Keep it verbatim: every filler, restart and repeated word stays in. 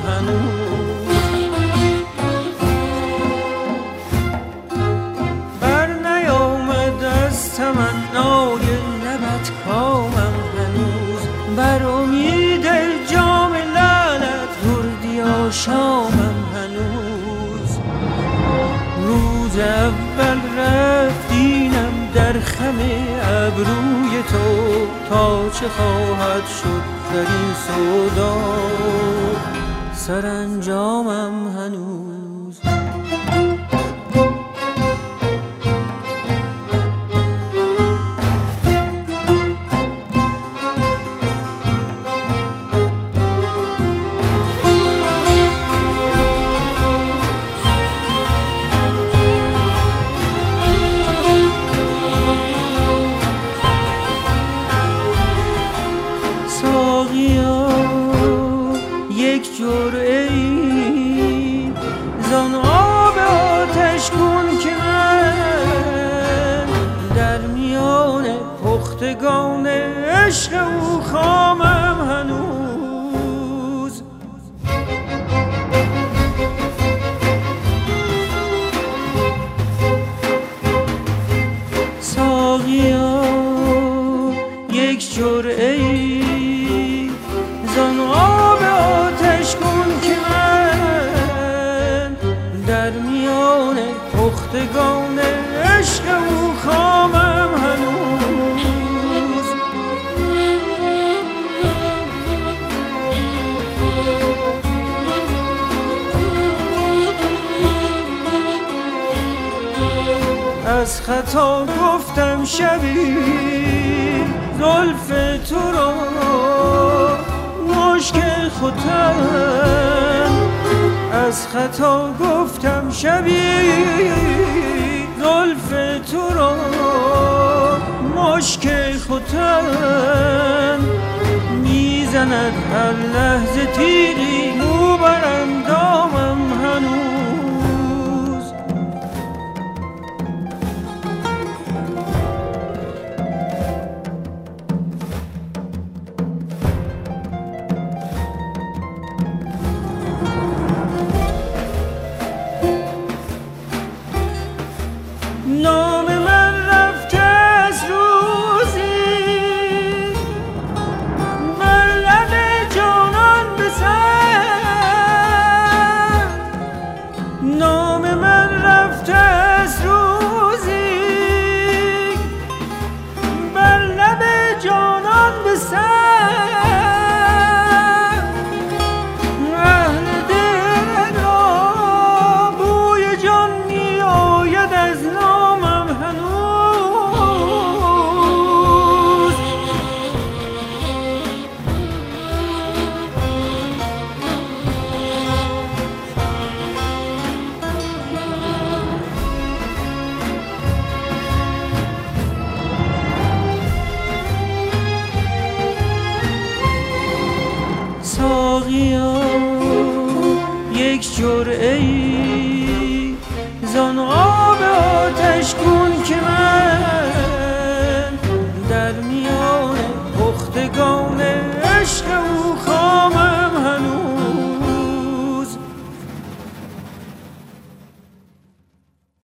هنوز. بر نیامد از تمنای لبت کامم هنوز، بر امید جام لعلت دردی آشامم هنوز. روز اول رفت دینم در خم ابروی تو، تا چه خواهد شد در این سودا سرانجامم هنوز. یک جرعه‌ای زان آب آتشگون که من در میان پختگان عشق او خامم هنوز. ساقیا یک جرعه‌ای زان آب آتشگون که من در میان پختگان عشق او خامم هنوز. از خطا گفتم شبی زلف تو را مشک ختن، از خطا گفتم شبی زلف تو را مشک ختن. میزند هر لحظه تیغی مو بر اندامم هنوز. نام من رفته از روزی بر لب جانان به سر. نام من رفته از روزی بر لب جانان به سر. اهل دل را بوی جان می آید از نامم هنوز. ساقیا یک جرعه‌ای زان آب آتشگون که من در میان پختگان عشق